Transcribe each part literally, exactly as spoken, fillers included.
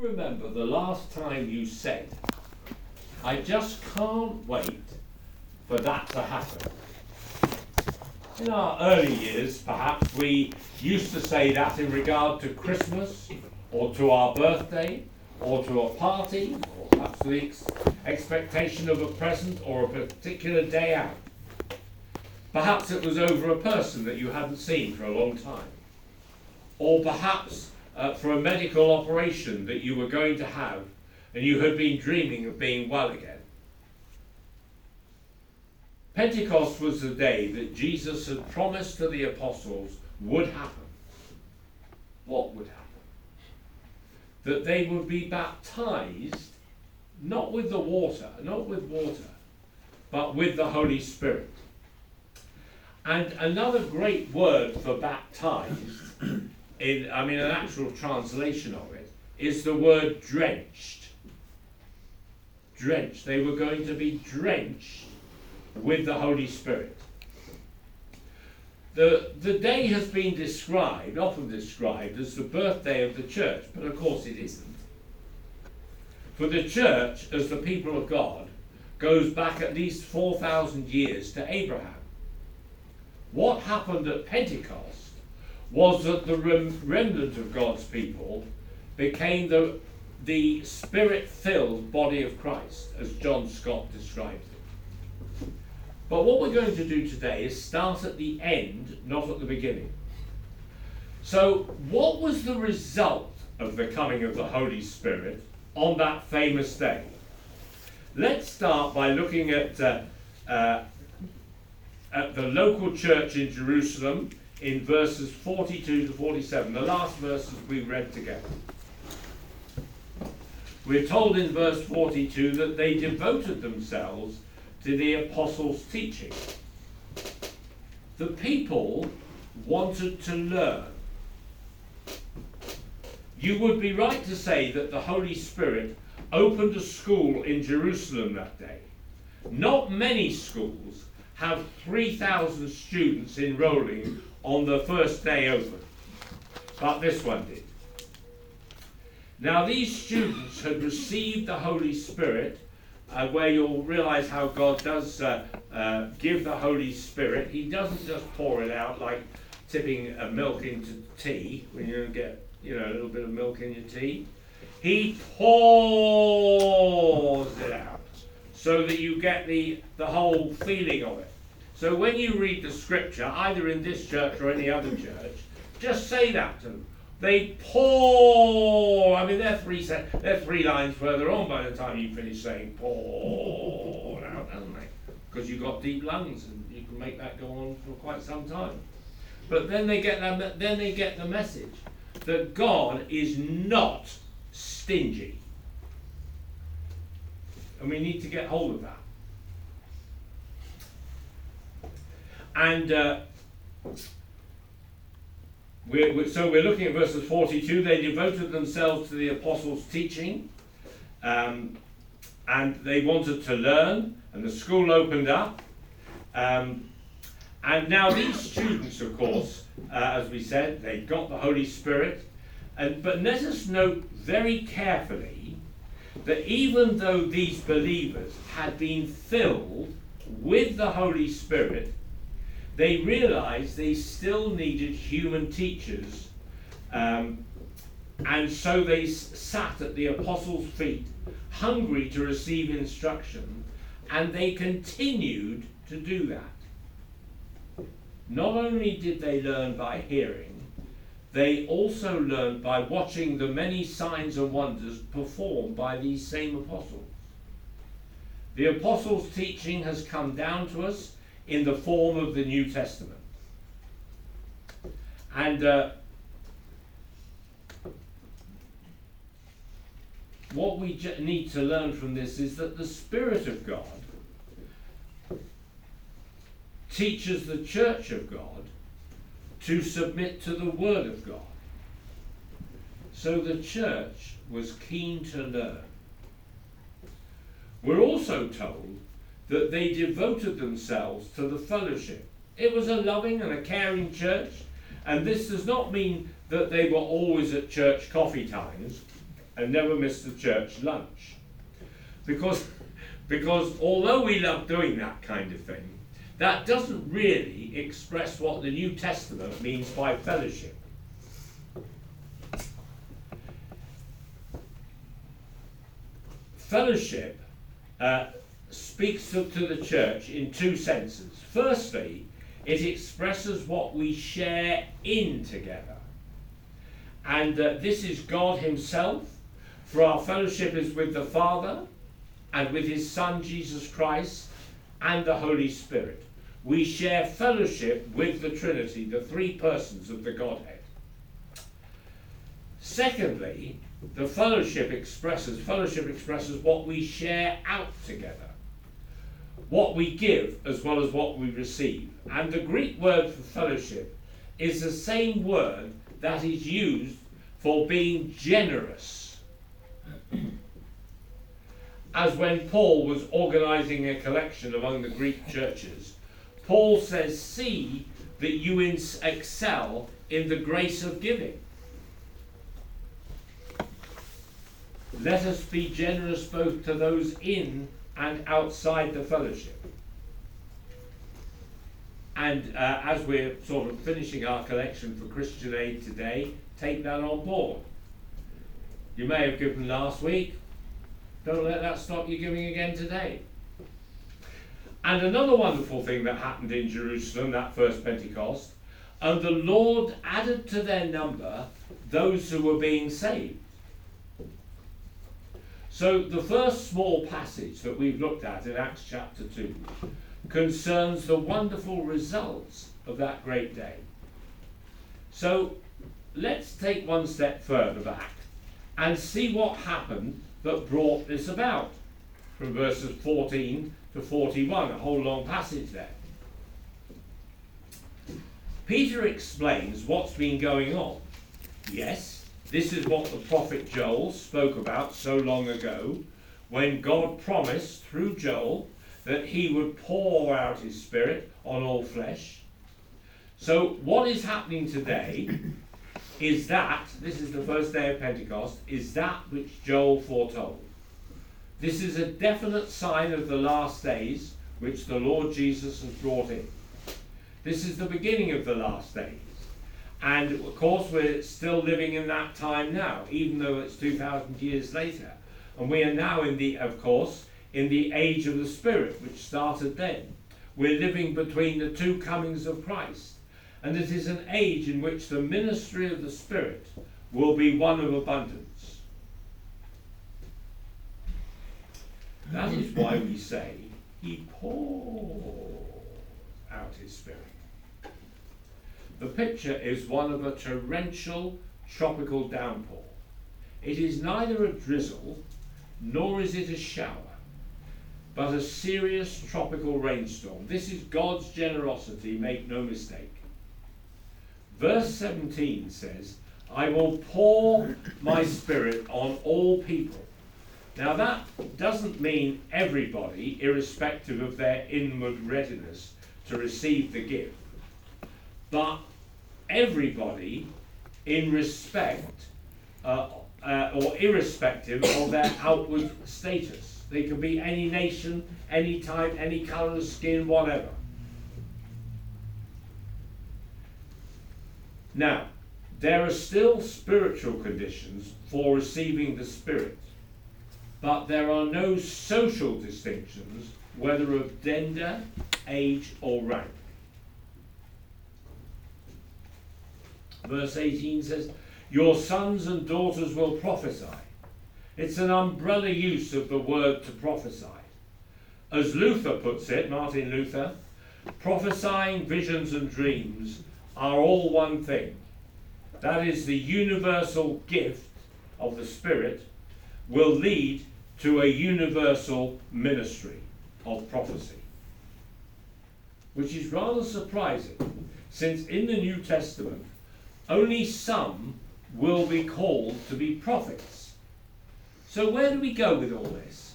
remember the last time you said, "I just can't wait for that to happen"? In our early years, perhaps we used to say that in regard to Christmas, or to our birthday, or to a party, or perhaps the ex- expectation of a present or a particular day out. Perhaps it was over a person that you hadn't seen for a long time. Or perhaps uh, for a medical operation that you were going to have and you had been dreaming of being well again. Pentecost was the day that Jesus had promised to the apostles would happen. What would happen? That they would be baptized, not with the water, not with water, but with the Holy Spirit. And another great word for baptized, in I mean an actual translation of it, is the word drenched. Drenched. They were going to be drenched with the Holy Spirit. The, the day has been described, often described, as the birthday of the church, but of course it isn't. For the church, as the people of God, goes back at least four thousand years to Abraham. What happened at Pentecost was that the rem- remnant of God's people became the, the spirit-filled body of Christ, as John Scott describes it. But what we're going to do today is start at the end, not at the beginning. So, what was the result of the coming of the Holy Spirit on that famous day? Let's start by looking at, uh, uh, at the local church in Jerusalem in verses forty-two to forty-seven, the last verses we read together. We're told in verse forty-two that they devoted themselves to the apostles' teaching. The people wanted to learn. You would be right to say that the Holy Spirit opened a school in Jerusalem that day. Not many schools have three thousand students enrolling on the first day open, but this one did. Now these students had received the Holy Spirit, uh, where you'll realize how God does uh, uh, give the Holy Spirit. He doesn't just pour it out like tipping uh, milk into tea, when you get you know a little bit of milk in your tea. He pours it out so that you get the, the whole feeling of it. So when you read the scripture, either in this church or any other church, just say that to them. They pour. I mean, they're three se- they're three lines further on by the time you finish saying pour out, haven't they? Because you've got deep lungs and you can make that go on for quite some time. But then they get that, then they get the message that God is not stingy, and we need to get hold of that. And uh, we're, we're, so we're looking at verses forty-two. They devoted themselves to the apostles' teaching, um, and they wanted to learn, and the school opened up. Um, and now these students, of course, uh, as we said, they got the Holy Spirit. And, but let us note very carefully that even though these believers had been filled with the Holy Spirit, they realized they still needed human teachers, um, and so they s- sat at the apostles' feet, hungry to receive instruction, and they continued to do that. Not only did they learn by hearing, they also learned by watching the many signs and wonders performed by these same apostles. The apostles' teaching has come down to us in the form of the New Testament. And uh, what we j- need to learn from this is that the Spirit of God teaches the Church of God to submit to the Word of God. So the church was keen to learn. We're also told that they devoted themselves to the fellowship. It was a loving and a caring church, and this does not mean that they were always at church coffee times, and never miss the church lunch. Because, because although we love doing that kind of thing, that doesn't really express what the New Testament means by fellowship. Fellowship uh, speaks to, to the church in two senses. Firstly, it expresses what we share in together. And uh, this is God himself, for our fellowship is with the Father and with his Son Jesus Christ and the Holy Spirit. We share fellowship with the Trinity, the three persons of the Godhead. Secondly, the fellowship expresses, fellowship expresses what we share out together, what we give as well as what we receive. And the Greek word for fellowship is the same word that is used for being generous. As when Paul was organizing a collection among the Greek churches, Paul says, see that you ins- excel in the grace of giving. Let us be generous both to those in and outside the fellowship. And uh, as we're sort of finishing our collection for Christian Aid today, take that on board. You may have given last week. Don't let that stop you giving again today. And another wonderful thing that happened in Jerusalem, that first Pentecost, and the Lord added to their number those who were being saved. So the first small passage that we've looked at in Acts chapter two concerns the wonderful results of that great day. So let's take one step further back and see what happened that brought this about, from verses fourteen to forty-one, a whole long passage there. Peter explains what's been going on. Yes, this is what the prophet Joel spoke about so long ago, when God promised through Joel that he would pour out his Spirit on all flesh. So what is happening today is that, this is the first day of Pentecost, is that which Joel foretold. This is a definite sign of the last days which the Lord Jesus has brought in. This is the beginning of the last days. And of course we're still living in that time now, even though it's two thousand years later. And we are now in the, of course, in the age of the Spirit, which started then. We're living between the two comings of Christ. And it is an age in which the ministry of the Spirit will be one of abundance. That is why we say, he pours out his Spirit. The picture is one of a torrential tropical downpour. It is neither a drizzle, nor is it a shower, but a serious tropical rainstorm. This is God's generosity, make no mistake. Verse seventeen says, I will pour my Spirit on all people. Now that doesn't mean everybody, irrespective of their inward readiness to receive the gift, but everybody in respect uh, uh, or irrespective of their outward status. They can be any nation, any type, any colour of skin, whatever. Now, there are still spiritual conditions for receiving the Spirit, but there are no social distinctions, whether of gender, age, or rank. Verse eighteen says, your sons and daughters will prophesy. It's an umbrella use of the word to prophesy. As Luther puts it, Martin Luther, prophesying, visions and dreams are all one thing. That is, the universal gift of the Spirit will lead to a universal ministry of prophecy. Which is rather surprising, since in the New Testament, only some will be called to be prophets. So where do we go with all this?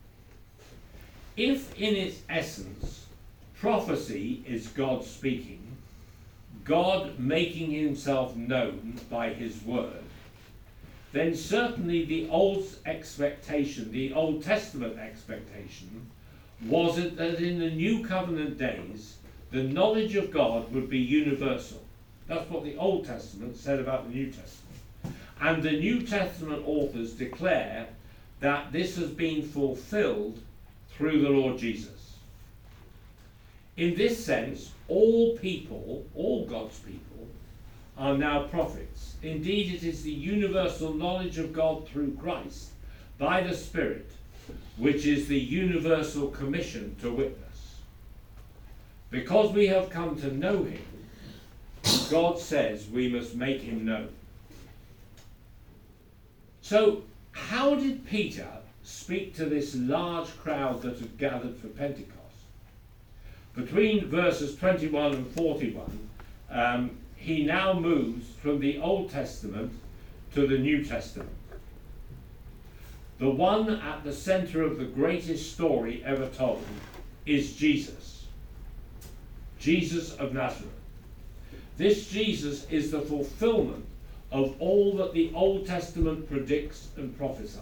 If in its essence, prophecy is God speaking, God making himself known by his word, then certainly the old expectation, the Old Testament expectation, was it that in the New Covenant days, the knowledge of God would be universal. That's what the Old Testament said about the New Testament. And the New Testament authors declare that this has been fulfilled through the Lord Jesus. In this sense, all people, all God's people, are now prophets. Indeed, it is the universal knowledge of God through Christ by the Spirit, which is the universal commission to witness. Because we have come to know him, God says we must make him known. So, how did Peter speak to this large crowd that had gathered for Pentecost? Between verses twenty-one and forty-one, um, he now moves from the Old Testament to the New Testament. The one at the center of the greatest story ever told is Jesus. Jesus of Nazareth. This Jesus is the fulfillment of all that the Old Testament predicts and prophesies.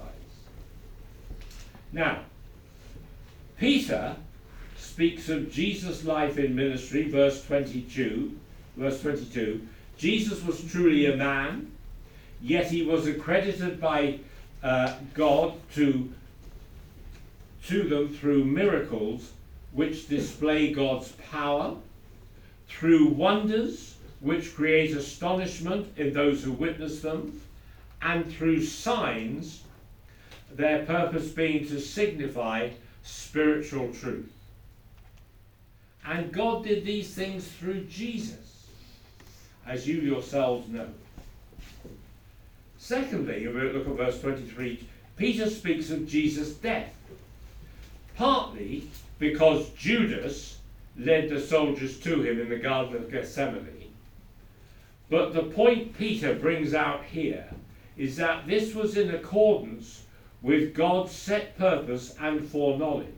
Now, Peter speaks of Jesus' life in ministry, verse twenty-two. Verse twenty-two, Jesus was truly a man, yet he was accredited by uh, God to, to them through miracles which display God's power, through wonders which create astonishment in those who witness them, and through signs, their purpose being to signify spiritual truth. And God did these things through Jesus, as you yourselves know. Secondly, if we look at verse twenty-three, Peter speaks of Jesus' death, partly because Judas led the soldiers to him in the Garden of Gethsemane. But the point Peter brings out here is that this was in accordance with God's set purpose and foreknowledge,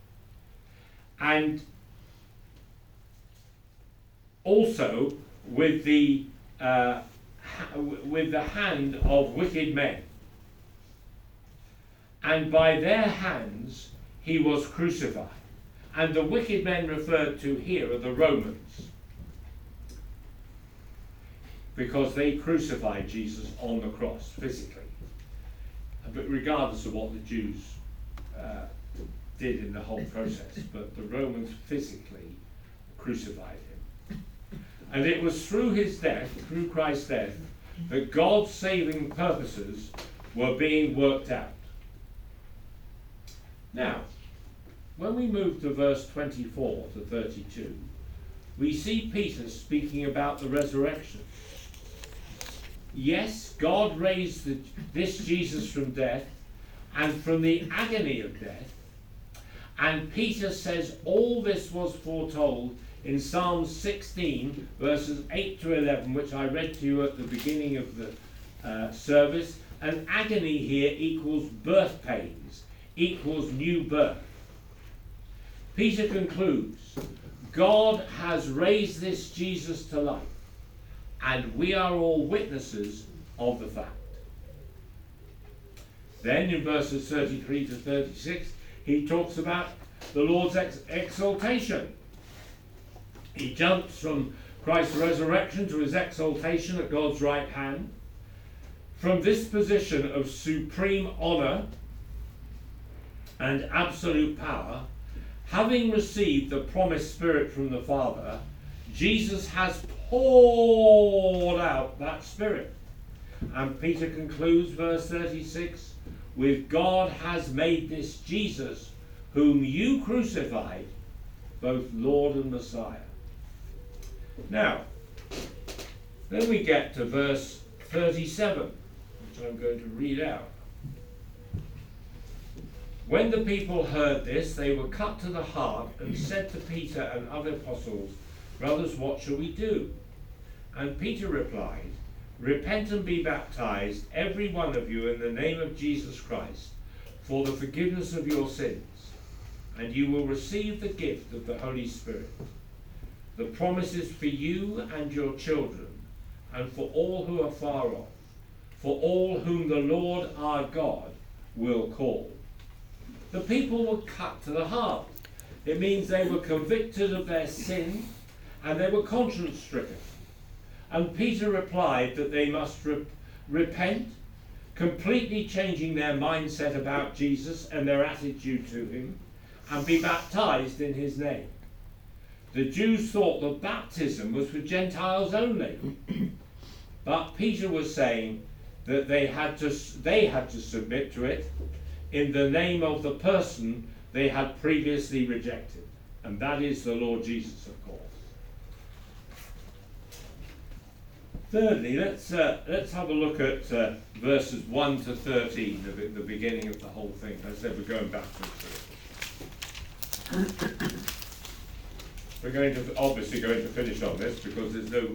and also with the uh, ha- with the hand of wicked men, and by their hands he was crucified. And the wicked men referred to here are the Romans, because they crucified Jesus on the cross physically, but regardless of what the Jews uh, did in the whole process, but the Romans physically crucified him. And it was through his death, through Christ's death, that God's saving purposes were being worked out. Now, when we move to verse twenty-four to thirty-two, we see Peter speaking about the resurrection. Yes, God raised the, this Jesus from death and from the agony of death. And Peter says all this was foretold in Psalm sixteen, verses eight to eleven, which I read to you at the beginning of the uh, service. And agony here equals birth pains, equals new birth. Peter concludes, God has raised this Jesus to life, and we are all witnesses of the fact. Then in verses thirty-three to thirty-six, he talks about the Lord's ex- exaltation. He jumps from Christ's resurrection to his exaltation at God's right hand. From this position of supreme honour and absolute power, having received the promised Spirit from the Father, Jesus has poured out that Spirit. And Peter concludes verse thirty-six, with God has made this Jesus, whom you crucified, both Lord and Messiah. Now, then we get to verse thirty-seven, which I'm going to read out. When the people heard this, they were cut to the heart and said to Peter and other apostles, brothers, what shall we do? And Peter replied, repent and be baptized, every one of you, in the name of Jesus Christ, for the forgiveness of your sins, and you will receive the gift of the Holy Spirit. The promise is for you and your children, and for all who are far off, for all whom the Lord our God will call. The people were cut to the heart. It means they were convicted of their sin and they were conscience stricken. And Peter replied that they must re- repent, completely changing their mindset about Jesus and their attitude to him, and be baptized in his name. The Jews thought that baptism was for Gentiles only. But Peter was saying that they had to they had to submit to it in the name of the person they had previously rejected, and that is the Lord Jesus, of course. Thirdly, let's uh, let's have a look at uh, verses one to thirteen, the, the beginning of the whole thing. As I said, we're going backwards. We're going to obviously going to finish on this because there's no.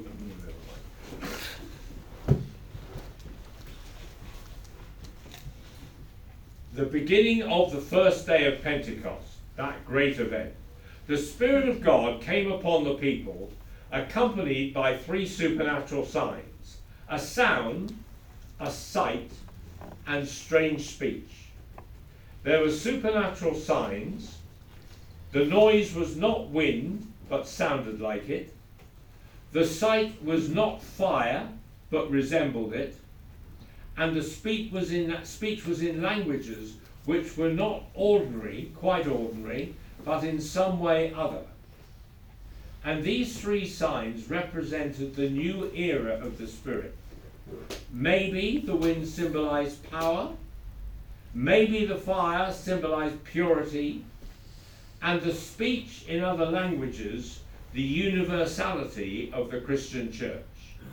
The beginning of the first day of Pentecost, that great event. The Spirit of God came upon the people, accompanied by three supernatural signs: a sound, a sight, and strange speech. There were supernatural signs. The noise was not wind, but sounded like it. The sight was not fire, but resembled it. And the speech was in speech was in languages which were not ordinary, quite ordinary, but in some way other. And these three signs represented the new era of the Spirit. Maybe the wind symbolized power, maybe the fire symbolized purity, and the speech in other languages, the universality of the Christian church.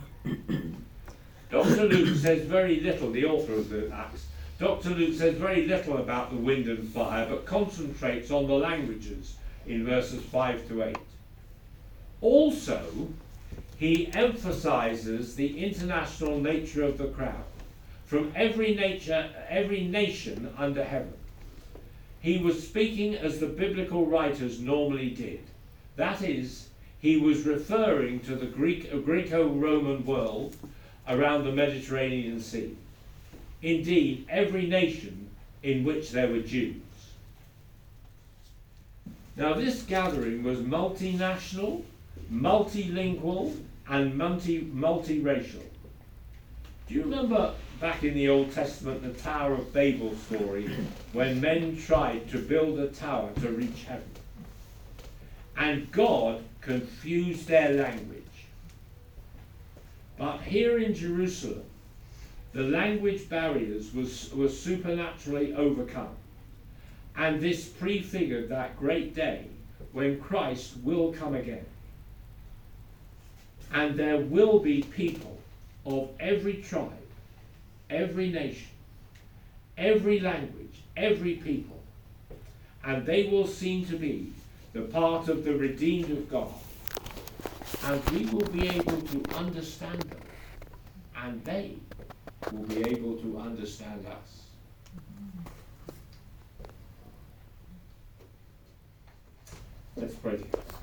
Doctor Luke says very little, the author of the Acts, Doctor Luke says very little about the wind and fire, but concentrates on the languages in verses five to eight. Also, he emphasizes the international nature of the crowd, from every nature, every nation under heaven. He was speaking as the biblical writers normally did. That is, he was referring to the Greek, Greco-Roman world around the Mediterranean Sea. Indeed, every nation in which there were Jews. Now, this gathering was multinational, multilingual, and multi, multiracial. Do you remember back in the Old Testament the Tower of Babel story, when men tried to build a tower to reach heaven? And God confused their language. But here in Jerusalem, the language barriers was, were supernaturally overcome. And this prefigured that great day when Christ will come again. And there will be people of every tribe, every nation, every language, every people. And they will seem to be the part of the redeemed of God. And we will be able to understand them. And they will be able to understand us. Let's pray together.